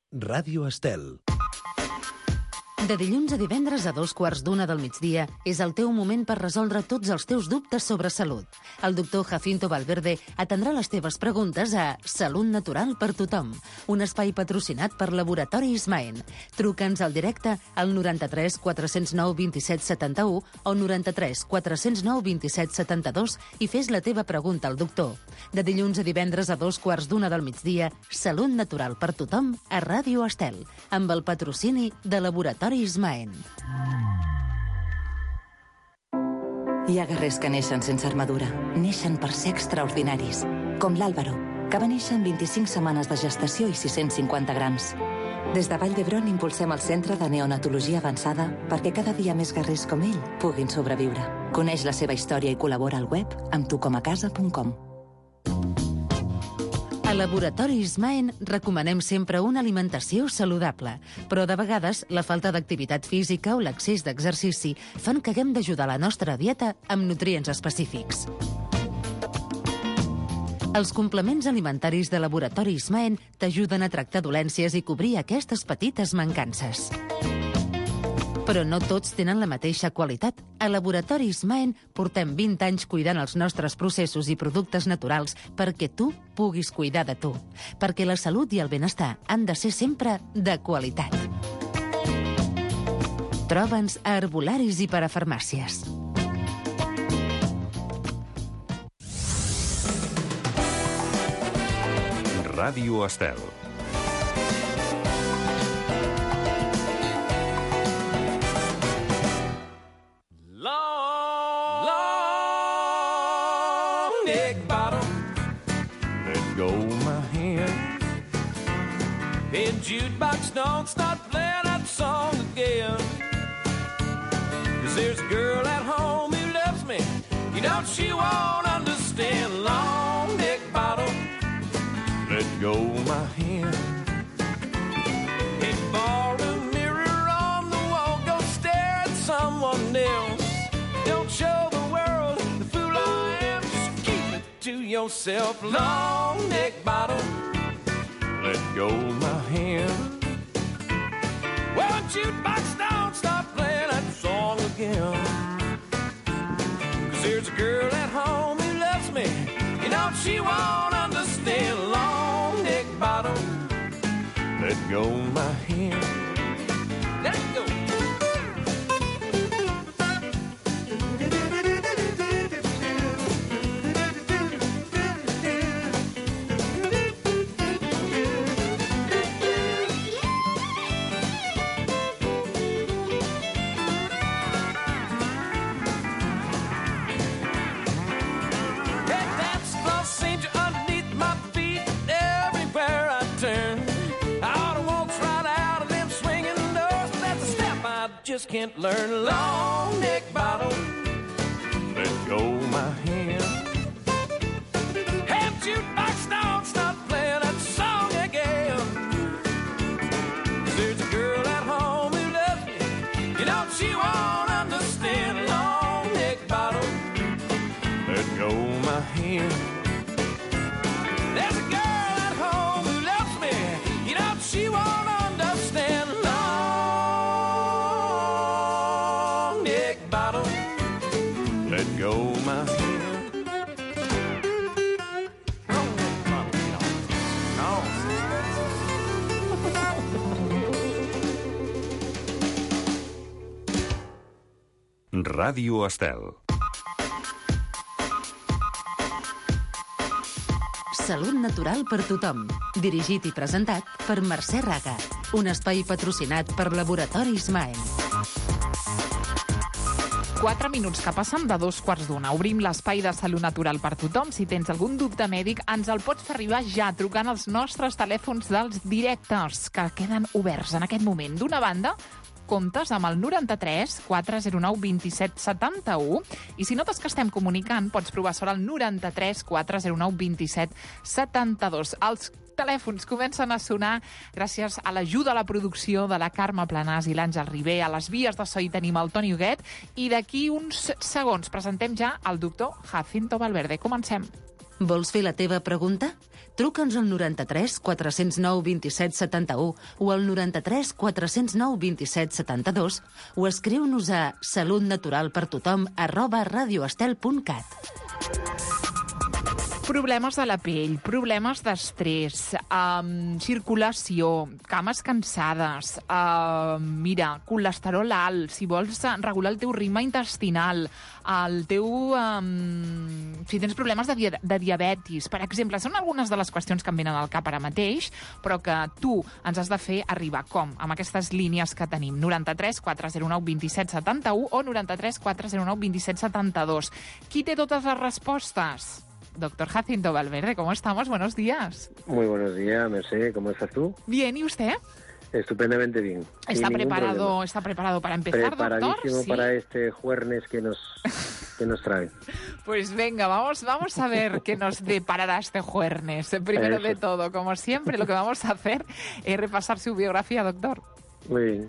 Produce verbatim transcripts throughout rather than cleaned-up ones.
Ràdio Estel. De dilluns a divendres a dos quarts d'una del migdia és el teu moment per resoldre tots els teus dubtes sobre salut. El doctor Jacinto Valverde atendrà les teves preguntes a Salut Natural per Tothom, un espai patrocinat per Laboratori Ismaen. Truca'ns al directe al noranta-tres quatre-cents nou vint-i-set setanta-u o noranta-tres quatre-cents nou vint-i-set setanta-dos i fes la teva pregunta al doctor. De dilluns a divendres a dos quarts d'una del migdia, Salut Natural per Tothom a Ràdio Estel, amb el patrocini de Laboratori Ismaen. Hi ha guerrers que neixen sense armadura, neixen per ser extraordinaris, com l'Àlvaro, que va néixer amb vint-i-cinc setmanes de gestació i sis-cents cinquanta grams. Des de Vall d'Hebron impulsem el Centre de Neonatologia Avançada perquè cada dia més guerrers com ell puguin sobreviure. Coneix la seva història i col·labora al web amb tu com a casa punt com. A Laboratori Ismaen recomanem sempre una alimentació saludable, però de vegades la falta d'activitat física o l'excés d'exercici fan que haguem d'ajudar la nostra dieta amb nutrients específics. Els complements alimentaris de Laboratori Ismaen t'ajuden a tractar dolències i cobrir aquestes petites mancances. Però no tots tenen la mateixa qualitat. A Laboratori Ismaen portem vint anys cuidant els nostres processos i productes naturals perquè tu puguis cuidar de tu. Perquè la salut i el benestar han de ser sempre de qualitat. Troba'ns a herbolaris i parafarmàcies. Ràdio Estel. Jukebox, don't start playing that song again. Cause there's a girl at home who loves me. You know she won't understand. Long neck bottle, let go of my hand. Hey, ball a mirror on the wall, go stare at someone else. Don't show the world the fool I am, just keep it to yourself. Long neck bottle, let go of my hand. Well, jukebox, don't stop playing that song again. Cause there's a girl at home who loves me. You know she won't understand. Long neck bottle, let go of my hand. Let it go. Just can't learn. Long neck bottle, let go of my hand. Have jukebox, don't stop playing that song again. There's a girl at home who loves me. You know she won't understand. Long neck bottle, let go of my hand. There's a girl at home who loves me. You know she won't understand. Go my hand. Ràdio Estel. Salut Natural per Tothom. Dirigit i presentat per Mercè Raga. Un espai patrocinat per Laboratori Ismaen. Quatre minuts que passen de dos quarts d'una. Obrim l'espai de Salut Natural per Tothom. Si tens algun dubte mèdic, ens el pots fer arribar ja trucant als nostres telèfons dels directes, que queden oberts en aquest moment. D'una banda, comptes amb el noranta-tres quatre zero nou vint-i-set setanta-u i si notes que estem comunicant, pots provar sobre el noranta-tres quatre zero nou vint-i-set setanta-dos. Els telèfons comencen a sonar gràcies a l'ajuda a la producció de la Carme Planàs i l'Àngel Ribé. A les vies de so hi tenim el Toni Huguet i d'aquí uns segons presentem ja el doctor Jacinto Valverde. Comencem. Vols fer la teva pregunta? Truca'ns al noranta-tres quatre zero nou dos set set u o al noranta-tres quatre zero nou dos set set dos o escriu-nos a salutnaturalpertothom arroba radioestel punt cat. Problemes de la pell, problemes d'estrès, um, circulació, cames cansades, uh, mira, colesterol alt, si vols regular el teu ritme intestinal, el teu... Um, si tens problemes de, dia de diabetis, per exemple, són algunes de les qüestions que em venen al cap ara mateix, però que tu ens has de fer arribar. Com? Amb aquestes línies que tenim. noranta-tres quatre zero nou dos set set u o noranta-tres quatre zero nou dos set set dos. Qui té totes les respostes? Doctor Jacinto Valverde, ¿cómo estamos? Buenos días. Muy buenos días, Mercé. ¿Cómo estás tú? Bien, ¿y usted? Estupendamente bien. ¿Está preparado, está preparado para empezar, Preparadísimo, doctor? ¿Sí? para este jueves que nos, que nos trae. Pues venga, vamos, vamos a ver qué nos deparará este jueves. Primero Eso. de todo, como siempre, lo que vamos a hacer es repasar su biografía, doctor. Muy bien.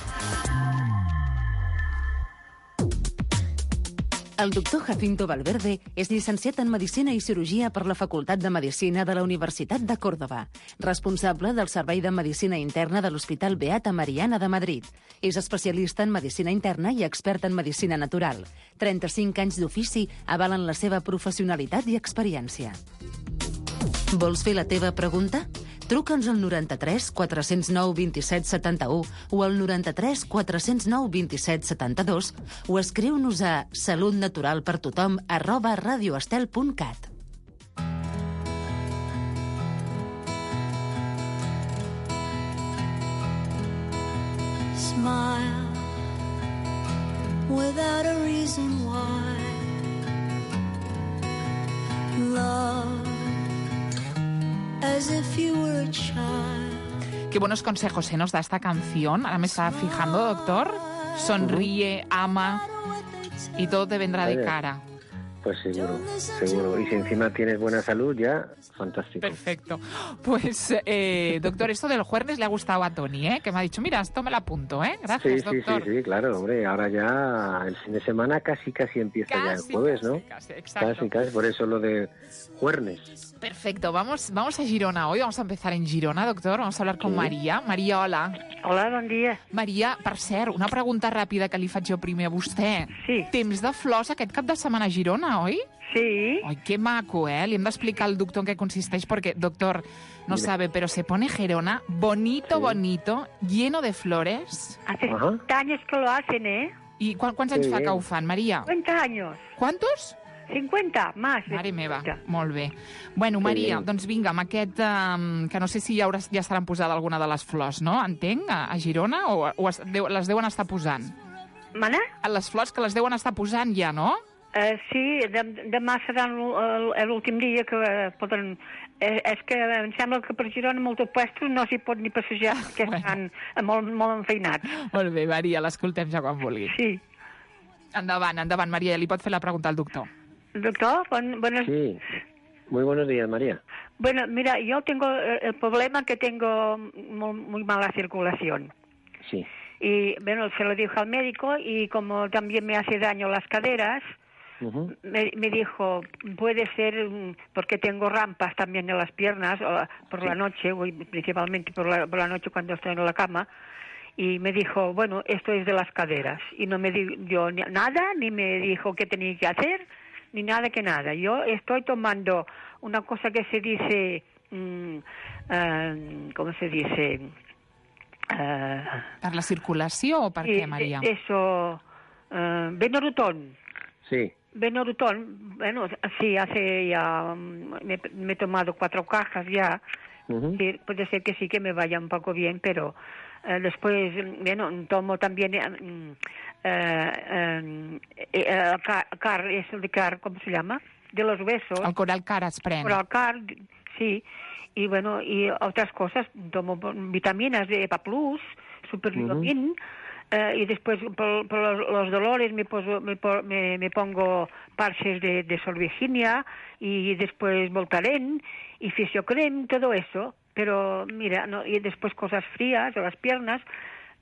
El doctor Jacinto Valverde és llicenciat en Medicina i Cirurgia per la Facultat de Medicina de la Universitat de Còrdova, responsable del Servei de Medicina Interna de l'Hospital Beata Mariana de Madrid. És especialista en Medicina Interna i expert en Medicina Natural. trenta-cinc anys d'ofici avalen la seva professionalitat i experiència. Vols fer la teva pregunta? Truca'ns al noranta-tres quatre zero nou dos set set u o al noranta-tres quatre zero nou dos set set dos o escriu-nos a salutnaturalpertothom arroba radioestel punt cat. Smile without a reason why. Love as if you were a child. Qué buenos consejos se nos da esta canción. Ahora me estaba fijando, doctor. Sonríe, ama y todo te vendrá de cara. Pues seguro, seguro. Y si encima tienes buena salud, ya, fantástico. Perfecto. Pues, eh, doctor, esto del jueves le ha gustado a Tony, ¿eh? Que me ha dicho, mira, esto me lo apunto, ¿eh? Gracias, sí, sí, doctor. sí, sí, claro, hombre. Ahora ya el fin de semana casi, casi empieza Casi, ya el jueves, casi, ¿no? Casi, exacto. Casi, casi. Por eso lo de jueves. Perfecto. Vamos, vamos a Girona hoy. Vamos a empezar en Girona, doctor. Vamos a hablar con Sí. Maria. Maria, hola. Hola, bon dia. Maria, per cert, una pregunta ràpida que li faig jo primer a vostè. Sí. Temps de flors aquest cap de setmana a Girona, oi? Sí. Ay, qué maco, ¿eh? Le hem d'explicar al doctor en qué consisteix, porque, doctor, no Mira. sabe, pero se pone Gerona bonito, Sí. bonito, lleno de flores. Hace Ajá. cincuenta años que lo hacen, ¿eh? ¿Y cu quants Qué anys fa que bien. ho fan, Maria? cincuenta años. Quantos? cincuenta, más. de Mare meva, cincuenta. molt bé. Bueno, Que Maria, bien. doncs vinga, amb aquest, um, que no sé si ja, hauràs, ja estaran posada alguna de les flors, no? Entenc, a, a Girona, o, o es, deu, les deuen estar posant? Mana? Les flors que les deuen estar posant ja, no? Uh, sí, dem demà serà l'últim dia que uh, poden... Eh, és que em sembla que per Girona molts puestos no s'hi pot ni passejar, perquè Bueno. estan molt, molt enfeinats. Molt bé, Maria, l'escoltem ja quan vulgui. Sí. Endavant, endavant, Maria, li pot fer la pregunta al doctor. Doctor, bon, buenos... Sí. Muy buenos días, María. Bueno, mira, yo tengo eh, el problema que tengo muy, muy mala circulación. Sí. Y bueno, se lo dije al médico y como también me hace daño las caderas, Ujú. me, me dijo, puede ser mm, porque tengo rampas también en las piernas o por la noche, o principalmente por la, por la noche cuando estoy en la cama, y me dijo, bueno, esto es de las caderas. Y no me dio ni- nada, ni me dijo qué tenía que hacer, ni nada que nada. Yo estoy tomando una cosa que se dice, mm, eh, ¿cómo se dice? Eh, Per la circulació o per sí, què, Maria? Eso, eh, Benorutón. Sí. Benorutón, bueno, sí, hace ya, mm, me, me he tomado cuatro cajas ya. Ujú. Sí, puede ser que sí que me vaya un poco bien, pero eh, después, mm, bueno, tomo también eh, mm, eh, eh, eh, car, car, eso de car, ¿cómo se llama? De los huesos. El coral cara es pren. Coral car, sí. Y bueno, y otras cosas, tomo vitaminas de EPA Plus, Supervitamin, eh, y después por, por los, los dolores me, poso, me, po- me, me pongo parches de, de Solvirginia y después Voltaren y Fisiocrem, todo eso. Pero mira, no, y después cosas frías o las piernas,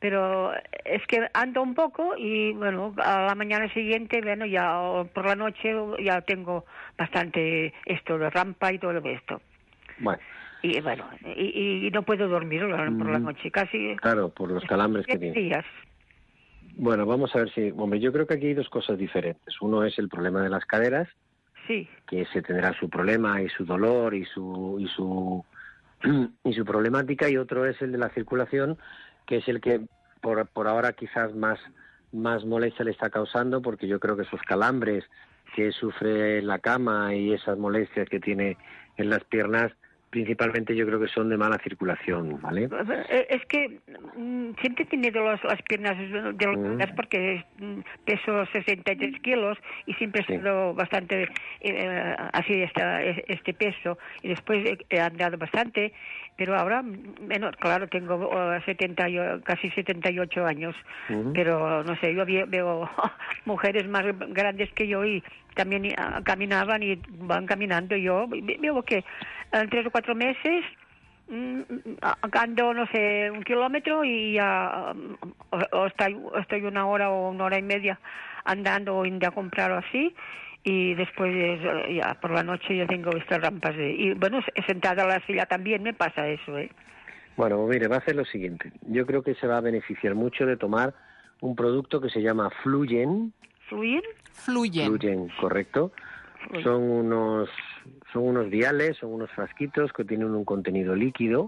pero es que ando un poco y, bueno, a la mañana siguiente, bueno, ya o por la noche ya tengo bastante esto de rampa y todo esto. Bueno. Y, bueno, y, y no puedo dormir por la noche, casi... Claro, por los calambres que tiene. Días. Bueno, vamos a ver si... Hombre, yo creo que aquí hay dos cosas diferentes. Uno es el problema de las caderas, sí, que se tendrá su problema y su dolor y su y su y su problemática, y otro es el de la circulación, que es el que por, por ahora quizás más, más molestia le está causando, porque yo creo que esos calambres que sufre en la cama y esas molestias que tiene en las piernas, principalmente yo creo que son de mala circulación, ¿vale? Es que mm, siempre he tenido los, las piernas delgadas mm. porque mm, peso sesenta y tres kilos y siempre he sido sí. bastante eh, así esta, este peso, y después he, he andado bastante, pero ahora, bueno, claro, tengo uh, setenta, casi setenta y ocho años, uh-huh. pero no sé, yo veo, veo mujeres más grandes que yo y también uh, caminaban y van caminando. Yo veo que en tres o cuatro meses mm, ando, no sé, un kilómetro y ya um, o, o estoy, estoy una hora o una hora y media andando o yendo a comprar o así, y después ya por la noche ya tengo estas rampas de, y bueno, sentada en la silla también me pasa eso, ¿eh? Bueno, mire, va a hacer lo siguiente. Yo creo que se va a beneficiar mucho de tomar un producto que se llama Fluyen. ¿Fluyen? Fluyen. Fluyen, correcto. Fluyen. Son unos son unos viales, son unos frasquitos que tienen un contenido líquido.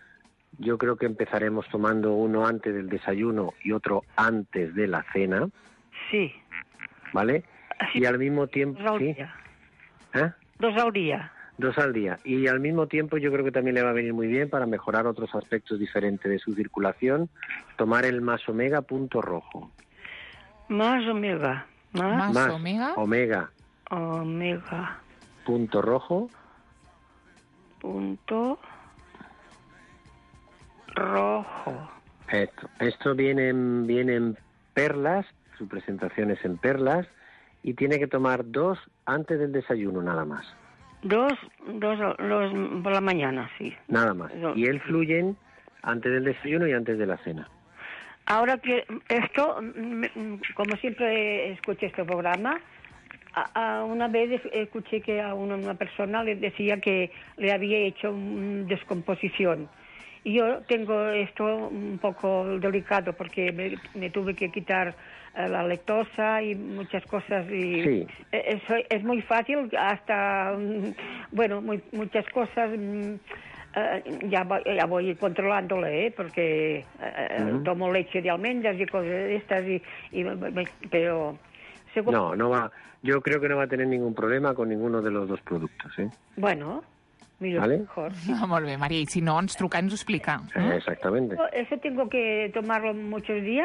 Yo creo que empezaremos tomando uno antes del desayuno y otro antes de la cena. Sí. ¿Vale? Así, y al mismo tiempo... Dos al ¿sí? día. ¿Eh? Dos al día. Dos al día. Y al mismo tiempo yo creo que también le va a venir muy bien para mejorar otros aspectos diferentes de su circulación, tomar el Más Omega punto rojo. Más Omega. Más, más Omega. Omega. Omega. Punto rojo. Punto rojo. Esto, esto viene en, viene en perlas, su presentación es en perlas, y tiene que tomar dos antes del desayuno nada más. Dos, dos, dos por la mañana, sí. Nada más. Dos. Y él Fluyen antes del desayuno y antes de la cena. Ahora que esto, como siempre escuché este programa, a, a una vez escuché que a una, una persona le decía que le había hecho una descomposición. Y yo tengo esto un poco delicado porque me, me tuve que quitar uh, la lactosa y muchas cosas. Y sí. es, es muy fácil, hasta, um, bueno, muy, muchas cosas um, uh, ya, voy, ya voy controlándole, ¿eh? Porque uh, uh-huh. tomo leche de almendras y cosas de estas, y, y, pero... Según... No, no va. Yo creo que no va a tener ningún problema con ninguno de los dos productos, ¿eh? Bueno... Millor, ¿vale? Mejor, sí. Ah, molt bé, Maria, i si no ens truca i ens ho explica. Eh, exactamente. ¿Eso tengo que tomarlo muchos días?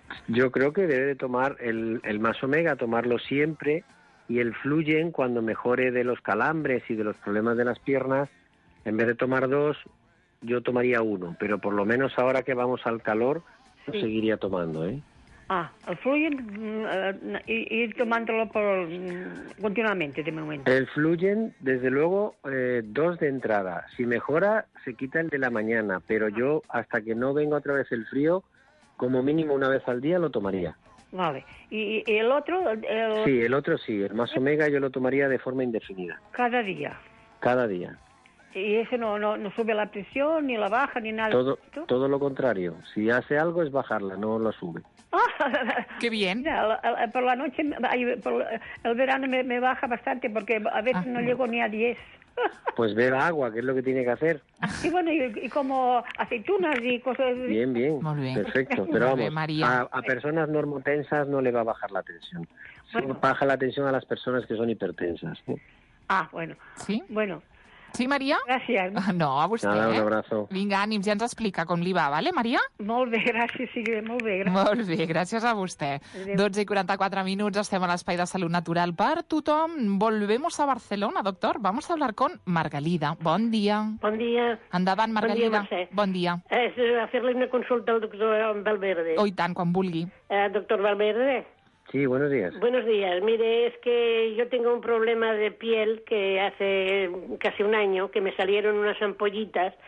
Yo creo que debe de tomar el, el Más Omega, tomarlo siempre, y el Fluyen cuando mejore de los calambres y de los problemas de las piernas, en vez de tomar dos, yo tomaría uno, pero por lo menos ahora que vamos al calor, lo sí. seguiría tomando, ¿eh? Ah, el Fluyen, uh, ir tomándolo por, uh, continuamente de momento. El Fluyen, desde luego, eh, dos de entrada. Si mejora, se quita el de la mañana, pero ah. yo, hasta que no venga otra vez el frío, como mínimo una vez al día lo tomaría. Vale. ¿Y, y el otro? El... Sí, el otro sí. El Más Omega yo lo tomaría de forma indefinida. ¿Cada día? Cada día. ¿Y ese no, no, no sube la presión, ni la baja, ni nada? Todo, todo lo contrario. Si hace algo es bajarla, no la sube. Ah, ¡qué bien! Mira, por la noche, por el verano me, me baja bastante porque a veces ah, no llego ni a diez. Pues beba agua, que es lo que tiene que hacer. Y bueno, y, y como aceitunas y cosas... Bien, bien, bien. perfecto. Pero vamos, bien, María. A, a personas normotensas no le va a bajar la tensión. Bueno. Baja la tensión a las personas que son hipertensas. ¿eh? Ah, bueno. Sí? Bueno. Sí, Maria? Gràcies. No, a vostè. Nada, un abrazo. Vinga, ànims, ja ens explica com li va, vale, Maria? Molt bé, gràcies, sí, molt bé. Gràcies. Molt bé, gràcies a vostè. Adéu. dotze i quaranta-quatre minuts, estem a l'espai de Salut Natural per tothom. Volvemos a Barcelona, doctor. Vamos a hablar con Margalida. Bon dia. Bon dia. Endavant, Margalida. Bon dia, Mercè. Bon dia. És a fer-li una consulta al doctor Valverde. Oh, i tant, quan vulgui. Eh, doctor Valverde. Sí, buenos días. Buenos días. Mire, es que yo tengo un problema de piel que hace casi un año que me salieron unas ampollitas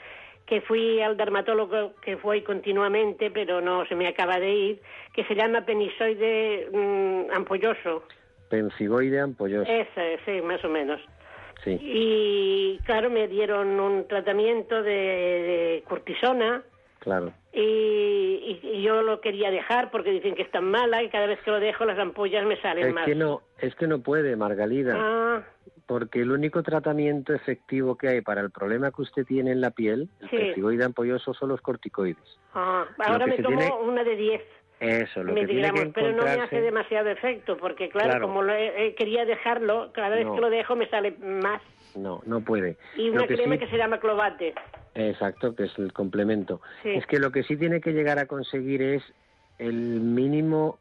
que fui al dermatólogo, que fui continuamente, pero no se me acaba de ir, que se llama penisoide mmm, ampolloso. Pensigoide ampolloso. Ese, sí, más o menos. Sí. Y claro, me dieron un tratamiento de, de cortisona. Claro. Y, y, y yo lo quería dejar porque dicen que es tan mala y cada vez que lo dejo las ampollas me salen Es más. que no, es que no puede, Margalida. Ah, Porque el único tratamiento efectivo que hay para el problema que usted tiene en la piel, el Sí. pensigoide ampolloso, son los corticoides. ah, ahora que me se tomo tiene- una de diez Eso, lo que tiene miligramos, que pero no me hace encontrarse... demasiado efecto porque claro, Claro. como lo he- eh, quería dejarlo, cada vez No. que lo dejo me sale más. No, no puede. Y Lo una que crema sí- que se llama Clovate. Exacto, que es el complemento. Sí. Es que lo que sí tiene que llegar a conseguir es el mínimo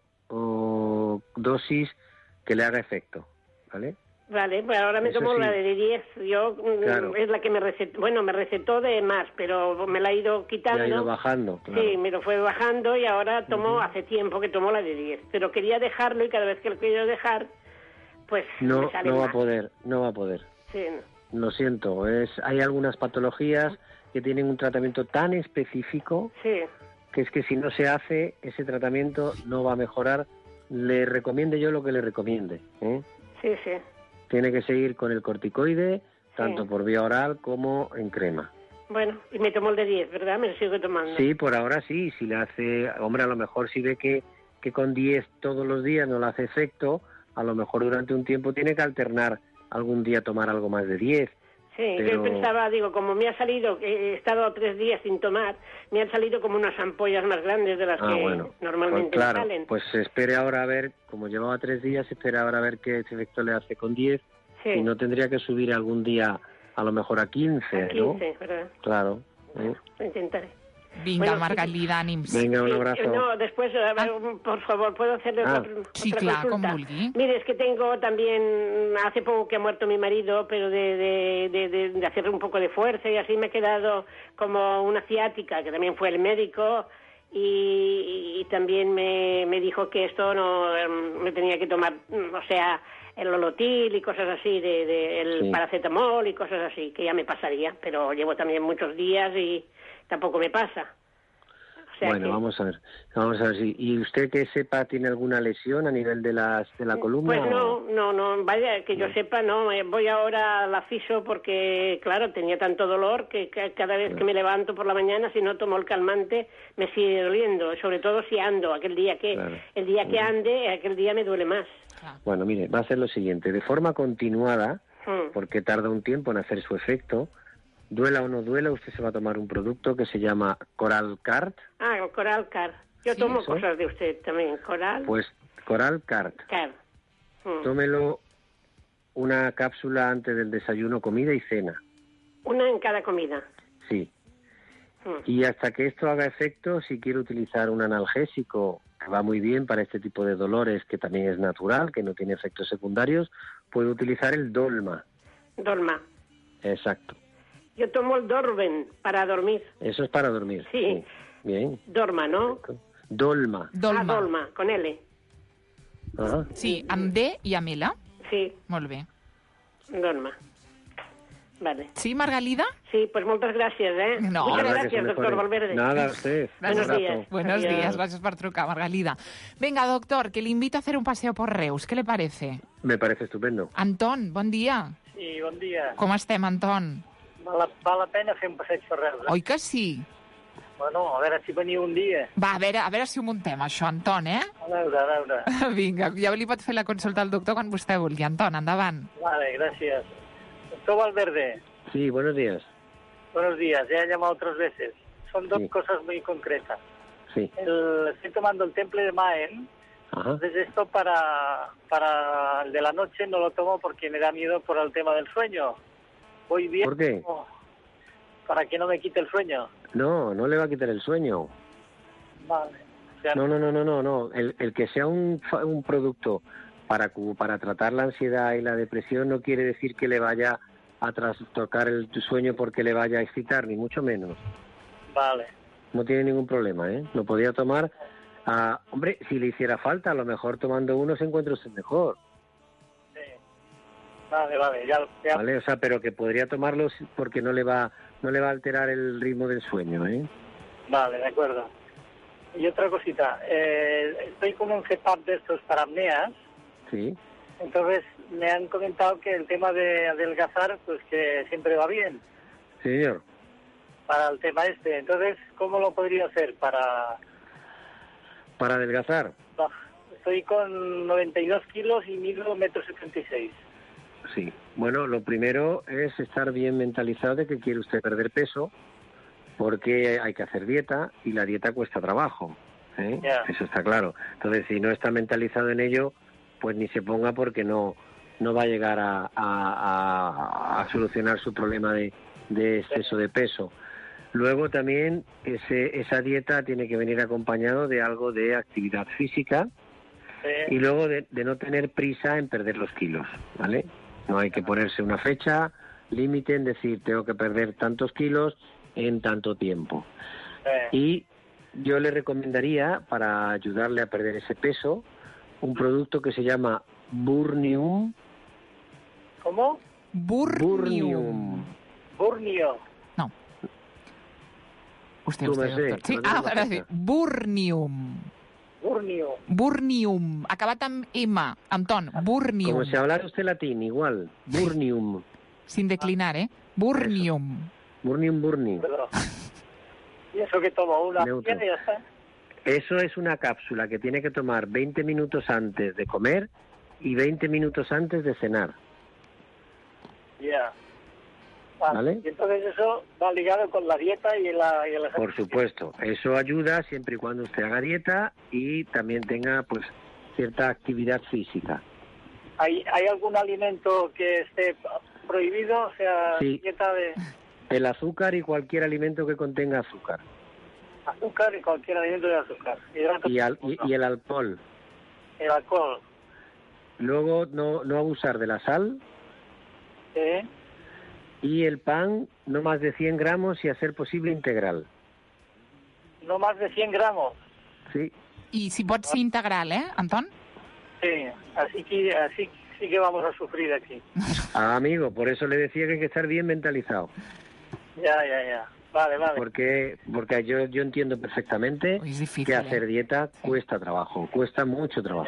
oh, dosis que le haga efecto, ¿vale? Vale, pues ahora me Eso tomo sí. la de diez. Yo mm, Claro. es la que me recetó, bueno, me recetó de más, pero me la ha ido Le quitando. ha ido bajando, claro. Sí, me lo fue bajando y ahora tomo, hace tiempo que tomo la de diez. Pero quería dejarlo y cada vez que lo quiero dejar, pues No, me sale no va a más. poder, no va a poder. Sí, Lo siento, es hay algunas patologías que tienen un tratamiento tan específico sí, que es que si no se hace ese tratamiento no va a mejorar. Le recomiende yo lo que le recomiende, ¿eh? sí, sí. Tiene que seguir con el corticoide, tanto Sí. por vía oral como en crema. Bueno, y me tomo el de diez, ¿verdad? Me lo sigo tomando. Sí, por ahora sí, si le hace, hombre, a lo mejor si ve que, que con diez todos los días no le hace efecto, a lo mejor durante un tiempo tiene que alternar algún día tomar algo más de diez. Sí, pero- yo pensaba, digo, como me ha salido, que he estado tres días sin tomar, me han salido como unas ampollas más grandes de las Ah, que bueno, normalmente pues claro, me salen. pues espere ahora a ver, como llevaba tres días, espere ahora a ver qué efecto le hace con diez, Sí. y no tendría que subir algún día a lo mejor a quince, A ¿no? quince, ¿verdad? Claro. ¿eh? Lo intentaré. Vinga, Bueno, Margalida, ànims. Venga, un Sí, abrazo. eh, No, después, a ver, por favor, ¿puedo hacerle Ah. otra, Sí, otra clar, consulta? com vulgui. Mire, es que tengo también, hace poco que ha muerto mi marido, pero de, de, de, de, de hacer un poco de fuerza y así me he quedado como una ciática, que también fue el médico, y, y también me, me dijo que esto no em, me tenía que tomar, mm, o sea, el Lolotil y cosas así, de, de el Sí. paracetamol y cosas así, que ya me pasaría, pero llevo también muchos días y tampoco me pasa. O sea Bueno, que- vamos a ver, vamos a ver si. ¿Y usted que sepa tiene alguna lesión a nivel de las de la columna? Pues no, o- no, no, vaya, que yo sepa, no, eh, voy ahora a la fisio porque, claro, tenía tanto dolor que ca- cada vez que me levanto por la mañana, si no tomo el calmante, me sigue doliendo, sobre todo si ando, aquel día que, Claro. el día que ande, aquel día me duele más. Bueno, mire, va a ser lo siguiente, de forma continuada, Mm. porque tarda un tiempo en hacer su efecto, duela o no duela, usted se va a tomar un producto que se llama Coral Cart, Ah, el Coral Car. Yo Sí, tomo eso. cosas de usted también, Coral pues Coral Cart. Car. Mm. Tómelo una cápsula antes del desayuno, comida y cena, Una en cada comida. sí. Mm. Y hasta que esto haga efecto, si quiere utilizar un analgésico, que va muy bien para este tipo de dolores, que también es natural, que no tiene efectos secundarios, puede utilizar el Dolma. Dolma. Exacto. Yo tomo el Dorben para dormir. Eso es para dormir. Sí. Bien. Dorma, ¿no? Dolma. Dolma. Ah, Dolma, con L. Ajá. Sí, amb D i amb L. Sí, Molt bé. Dorma. Vale. Sí, Margalida? Sí, pues muchas gracias, ¿eh? No. Muchas Nada, que gracias, se doctor mejore. Valverde. Nada, a usted. Buenos Un abrazo. días. Buenos Adiós. días, gracias por trucar, Margalida. Venga, doctor, que le invito a hacer un paseo por Reus. ¿Qué le parece? Me parece estupendo. Anton, bon dia. Sí, bon dia. Com estem, Anton? Val la, val la pena fer un passeig per Reus, eh? Oi que sí? Bueno, a veure si veniu un dia. Va, a veure, a veure si ho muntem, això, Anton, eh? A veure, a veure. Vinga, ja li pot fer la consulta al doctor quan vostè vulgui. Anton, endavant. Vale, gracias. Doctor Valverde, Sí, buenos días. buenos días. Ya he llamado otras veces. Son dos Sí. cosas muy concretas. Sí. El, estoy tomando el Temple de Maen. Ajá. Entonces esto para, para el de la noche no lo tomo porque me da miedo por el tema del sueño. Voy bien. ¿Por qué? Para que no me quite el sueño. No, no le va a quitar el sueño. Vale. O sea, No, no, no, no, no, no. El, el que sea un, fa- un producto para, cu- para tratar la ansiedad y la depresión no quiere decir que le vaya a trastocar el tu sueño porque le vaya a excitar, ni mucho menos. Vale. No tiene ningún problema, ¿eh? Lo podría tomar. Ah, hombre, si le hiciera falta, a lo mejor tomando uno se encuentra usted mejor, Sí. Vale, vale. Ya, ya. ¿vale? O sea, pero que podría tomarlo si- porque no le va no le va a alterar el ritmo del sueño, ¿eh? Vale, de acuerdo. Y otra cosita, eh, estoy con un C P A P de estos para apneas. Sí. Entonces me han comentado que el tema de adelgazar, pues que siempre va bien. Sí, señor. Para el tema este. Entonces, ¿cómo lo podría hacer para...? ¿Para adelgazar? Estoy con noventa y dos kilos y mido metro setenta y seis. Sí. Bueno, lo primero es estar bien mentalizado de que quiere usted perder peso, porque hay que hacer dieta y la dieta cuesta trabajo, ¿eh? Yeah. Eso está claro. Entonces, si no está mentalizado en ello, pues ni se ponga, porque no no va a llegar a, a, a, a solucionar su problema de, de exceso de peso. Luego también ese, esa dieta tiene que venir acompañado de algo de actividad física, Sí. y luego de, de no tener prisa en perder los kilos, ¿vale? No hay que ponerse una fecha límite en decir tengo que perder tantos kilos en tanto tiempo. Sí. Y yo le recomendaría, para ayudarle a perder ese peso, un producto que se llama Burnium. ¿Cómo? Burnium. Burnio. No. Usted, Tú usted, me sé, doctor. Sí, no ah, tengo ara sí. cosa. Burnium. Burnio. Burnium. Acabat amb M. Anton, Burnium. Como si hablara usted latín, igual. Burnium. Sin declinar, ¿eh? Burnium. Burnium, burnium. Perdón. ¿Y eso que tomo? ¿Una Neutro. piedra y ya está? Eso es una cápsula que tiene que tomar veinte minutos antes de comer y veinte minutos antes de cenar. Ya. Vale. ¿Vale? Y entonces eso va ligado con la dieta y la... Y el ejercicio. Por supuesto, eso ayuda siempre y cuando usted haga dieta y también tenga pues cierta actividad física. ¿Hay, ¿Hay algún alimento que esté prohibido? O sea, Sí. dieta de El azúcar y cualquier alimento que contenga azúcar. azúcar y cualquier alimento de azúcar. Hidratos, Y, al- y- no. y el alcohol. El alcohol. Luego no, no abusar de la sal ¿Sí? y el pan no más de cien gramos y a ser posible integral. No más de cien gramos. Sí, I si pot ser integral, eh, Anton? Sí, así que así sí que vamos a sufrir aquí. ah, amigo, por eso le decía que hay que estar bien mentalizado. Ya, ya, ya. Vale, vale. Porque porque yo, yo entiendo perfectamente Uy, es difícil, que hacer ¿eh? dieta cuesta trabajo, cuesta mucho trabajo.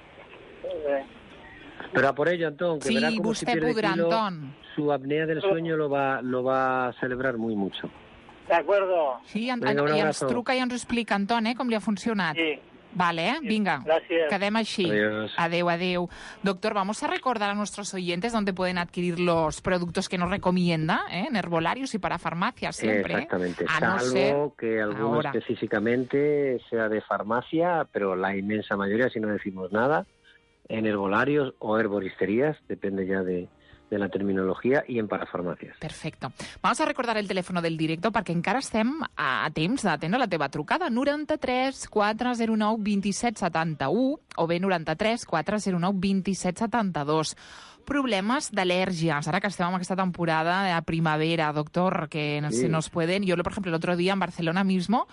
Eh, Pero a por ello, Antón, que Sí, verá cómo si vostè pierde podrà, kilo, Anton. su apnea del sueño lo va lo va a celebrar muy mucho. De acuerdo. Sí, en, Vinga, un i ens abrazo. truca i ens ho explica, Anton, eh, com li ha funcionat. Sí. Vale, eh? Vinga, Gracias. quedem així. Adiós. Adeu, adeu. Doctor, vamos a recordar a nuestros oyentes dónde pueden adquirir los productos que nos recomienda, ¿eh? En herbolarios y para farmacias siempre. Exactamente, ¿eh? A no salvo ser que alguno ahora. específicamente sea de farmacia, pero la inmensa mayoría, si no decimos nada, en herbolarios o herboristerías, depende ya de, de la terminología, y en parafarmacias. Perfecte. Vamos a recordar el teléfono del directo perquè encara estem a, a temps d'atendre la teva trucada. noranta-tres quatre zero nou dos set setanta u o bé noranta-tres quatre zero nou dos set setanta dos. Problemes d'al·lèrgies. Ara que estem en aquesta temporada de primavera, doctor, que Sí. se nos pueden... Yo, por ejemplo, el otro día en Barcelona mismo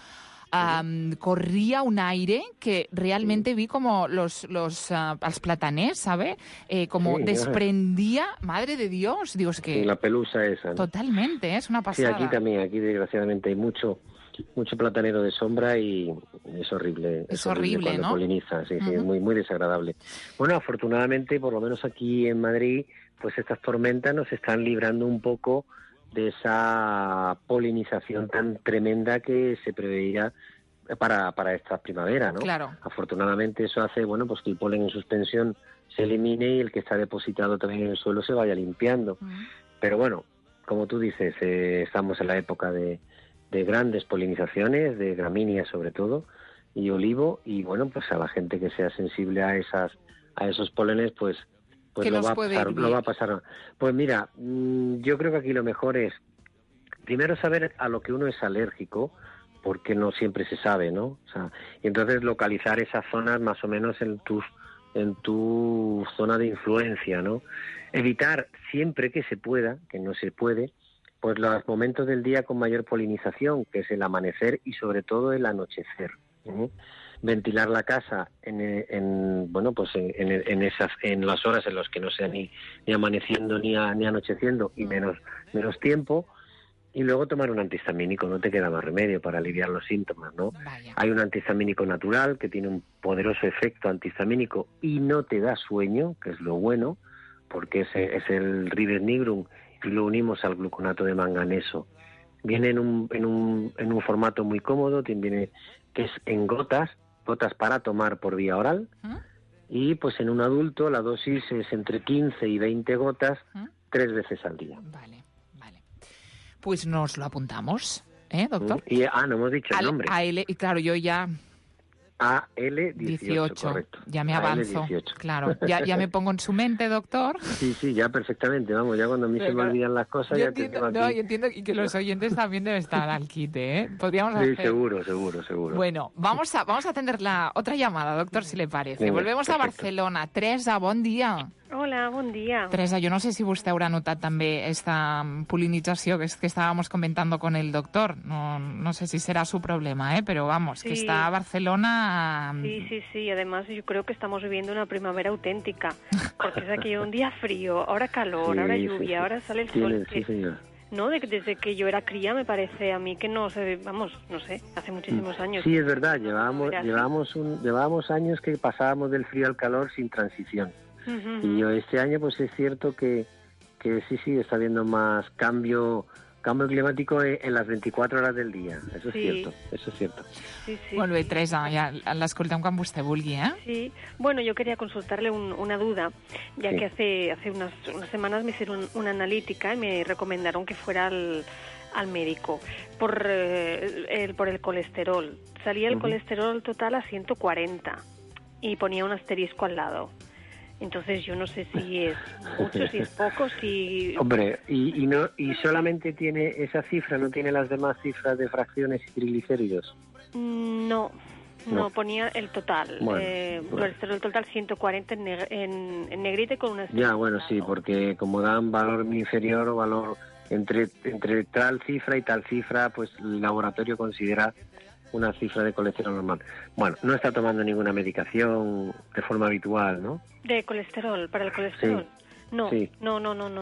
um, corría un aire que realmente vi como los, los, uh, els plataners, ¿sabe? Eh, como Sí, desprendía, madre de Dios, digo, es que... Sí, la pelusa esa, ¿no? Totalmente, es una Sí, pasada. aquí también, aquí desgraciadamente hay mucho mucho platanero de sombra y es horrible. Es horrible, cuando ¿no? poliniza, sí, sí, es Ujú. muy, muy desagradable. Bueno, afortunadamente, por lo menos aquí en Madrid, pues estas tormentas nos están librando un poco de esa polinización tan tremenda que se preveía para, para esta primavera, ¿no? Claro. Afortunadamente eso hace, bueno, pues que el polen en suspensión se elimine y el que está depositado también en el suelo se vaya limpiando. Ujú. Pero bueno, como tú dices, eh, estamos en la época de, de grandes polinizaciones, de gramíneas sobre todo, y olivo, y bueno, pues a la gente que sea sensible a esas a esos pólenes, pues pues ¿Qué lo nos va, a puede pasar, ir lo bien? va a pasar. Pues mira, mm, yo creo que aquí lo mejor es primero saber a lo que uno es alérgico, porque no siempre se sabe, ¿no? O sea, y entonces localizar esas zonas más o menos en tus en tu zona de influencia, ¿no? Evitar siempre que se pueda, que no se puede, pues los momentos del día con mayor polinización, que es el amanecer y sobre todo el anochecer. ¿eh? Ventilar la casa en, en bueno pues en, en, en esas en las horas en las que no sea ni, ni amaneciendo ni, a, ni anocheciendo y menos menos tiempo. y luego tomar un antihistamínico, no te queda más remedio para aliviar los síntomas, ¿no? Vaya. Hay un antihistamínico natural que tiene un poderoso efecto antihistamínico y no te da sueño, que es lo bueno, porque es, es el Rives nigrum y lo unimos al gluconato de manganeso. Viene en un, en un, en un formato muy cómodo, viene, que es en gotas, gotas para tomar por vía oral, ¿Mm? Y pues en un adulto la dosis es entre quince y veinte gotas, ¿Mm? tres veces al día. Vale, vale. Pues nos lo apuntamos, ¿eh, doctor? Y, ah, no hemos dicho el Al, nombre. A L, y claro, yo ya... A L dieciocho, correcto. Ya me avanzo, claro. Ya, ya me pongo en su mente, doctor. Sí, sí, ya perfectamente. Vamos, ya cuando a mí Pero, se me olvidan las cosas, yo ya entiendo, te tengo aquí. No, yo entiendo y que los oyentes también deben estar al quite, ¿eh? Podríamos hacer... Sí, seguro, seguro, seguro. Bueno, vamos a, vamos a atender la otra llamada, doctor, si le parece. Sí, Volvemos perfecto. a Barcelona. Teresa, bon dia. Hola, bon dia. Teresa, jo no sé si vostè haurà notat també esta polinització que, que estábamos comentando con el doctor. No, no sé si será su problema, ¿eh? Pero vamos, sí. que está a Barcelona... Sí, sí, sí. Además, yo creo que estamos viviendo una primavera auténtica. Porque es aquí un día frío, ahora calor, sí, ahora lluvia, sí, sí. ahora sale el sol. Sí, sí, señor. No, de, desde que yo era cría me parece a mí que no sé, vamos, no sé, hace muchísimos años. Sí, es verdad, llevábamos, llevábamos, un, llevábamos años que pasábamos del frío al calor sin transición. Uh-huh. Y yo este año pues es cierto que, que sí, sí, está habiendo más cambio cambio climático en las veinticuatro horas del día. Eso sí. es cierto, eso es cierto. Sí, sí. Molt bé, Teresa, ja l'escoltem quan vostè vulgui, ¿eh? Sí, bueno, yo quería consultarle un, una duda, ya sí. que hace hace unas, unas semanas me hicieron una analítica y me recomendaron que fuera al, al médico por, eh, el, por el colesterol. Salía el uh-huh. colesterol total a ciento cuarenta y ponía un asterisco al lado. Entonces yo no sé si es mucho, si es poco, si... Hombre, y, y, no, y solamente tiene esa cifra, ¿no tiene las demás cifras de fracciones y triglicéridos? No, no, no. ponía el total. Bueno, eh, bueno. El total ciento cuarenta en, neg en, en negrita con una... Ya, bueno, sí, porque como dan valor inferior o valor entre, entre tal cifra y tal cifra, pues el laboratorio considera una cifra de colesterol normal. Bueno, no está tomando ninguna medicación de forma habitual, ¿no? ¿De colesterol? ¿Para el colesterol? Sí. No, sí. no, no, no, no,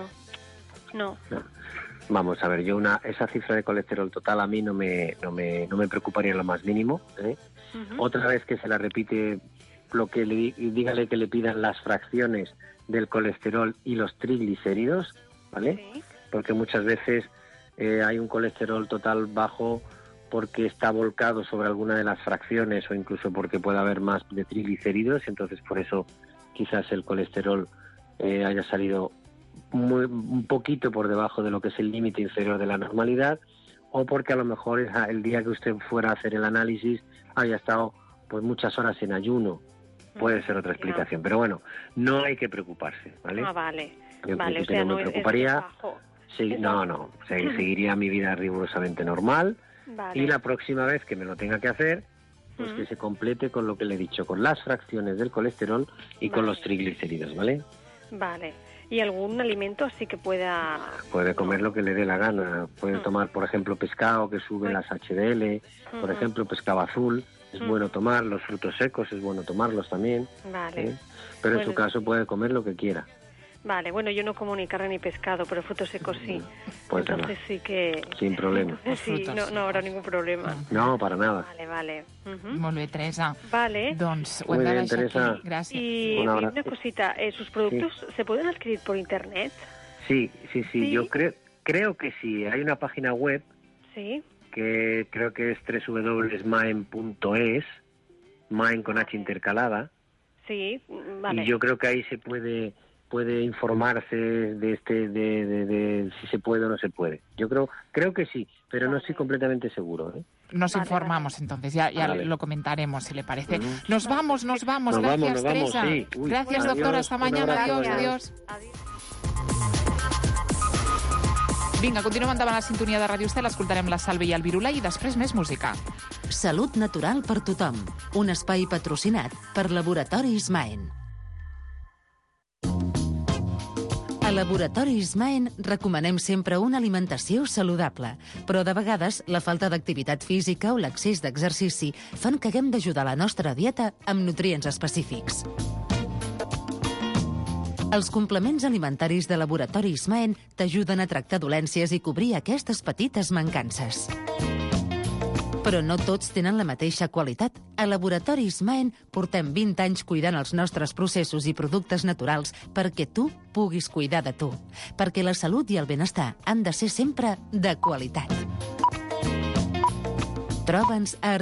no. No. Vamos a ver, yo una esa cifra de colesterol total a mí no me no me, no me preocuparía en lo más mínimo, ¿eh? Uh-huh. Otra vez que se la repite, lo que le dígale que le pidan las fracciones del colesterol y los triglicéridos, ¿vale? Sí. Porque muchas veces eh, hay un colesterol total bajo porque está volcado sobre alguna de las fracciones o incluso porque puede haber más de triglicéridos, entonces por eso quizás el colesterol eh, haya salido muy, un poquito por debajo de lo que es el límite inferior de la normalidad, o porque a lo mejor el día que usted fuera a hacer el análisis haya estado pues muchas horas en ayuno. Puede ser otra explicación, no. Pero bueno, no hay que preocuparse, ¿vale? Ah, vale. Yo vale, o sea, no me preocuparía. Es bajo. Sí, es no, no, seguiría mi vida rigurosamente normal. Vale. Y la próxima vez que me lo tenga que hacer, pues mm. que se complete con lo que le he dicho, con las fracciones del colesterol y vale. con los triglicéridos, ¿vale? Vale. ¿Y algún alimento así que pueda...? Puede comer lo que le dé la gana. Puede mm. tomar, por ejemplo, pescado que sube Uy. las H D L, mm. por ejemplo, pescado azul. Es mm. bueno tomar, los frutos secos es bueno tomarlos también. Vale. ¿eh? Pero bueno. en su caso puede comer lo que quiera. Vale, bueno, yo no como ni carne ni pescado, pero frutos secos sí. Pues entonces sí que... Sin problema. Entonces sí, no, no habrá ningún problema. No, para nada. Vale, vale. Uh-huh. Molt bé, Teresa. Vale. Doncs ho Muy hem de bien, deixar Teresa. aquí. Gràcies. Y una, una cosita, eh, ¿sus productos sí. se pueden adquirir por internet? Sí, sí, sí, ¿Sí? yo creo creo que sí. Hay una página web sí. que creo que es doble u doble u doble u punto maen punto es, Maen con H intercalada. Sí, vale. Y yo creo que ahí se puede... puede informarse de este de, de, de si se puede o no se puede. Yo creo creo que sí, pero vale. no estoy completamente seguro, ¿eh? Nos vale, informamos vale. entonces, ya, ya vale. lo comentaremos si le parece. Uh-huh. Nos vamos, nos vamos. Nos Gracias, vamos, nos Teresa. Vamos, sí. Uy, Gracias, adiós, doctora. Hasta mañana. Adiós, adiós. adiós. Vinga, continuem endavant a la sintonia de Ràdio Estel. Escoltarem la Salve i el Virulai i després més música. Salut natural per tothom. Un espai patrocinat per Laboratoris Maen. A Laboratoris Maen recomanem sempre una alimentació saludable, però de vegades la falta d'activitat física o l'excés d'exercici fan que haguem d'ajudar la nostra dieta amb nutrients específics. Els complements alimentaris de Laboratori Ismaen t'ajuden a tractar dolències i cobrir aquestes petites mancances. Però no tots tenen la mateixa qualitat. A Laboratori Ismaen portem vint anys cuidant els nostres processos i productes naturals perquè tu puguis cuidar de tu. Perquè la salut i el benestar han de ser sempre de qualitat. Troba'ns a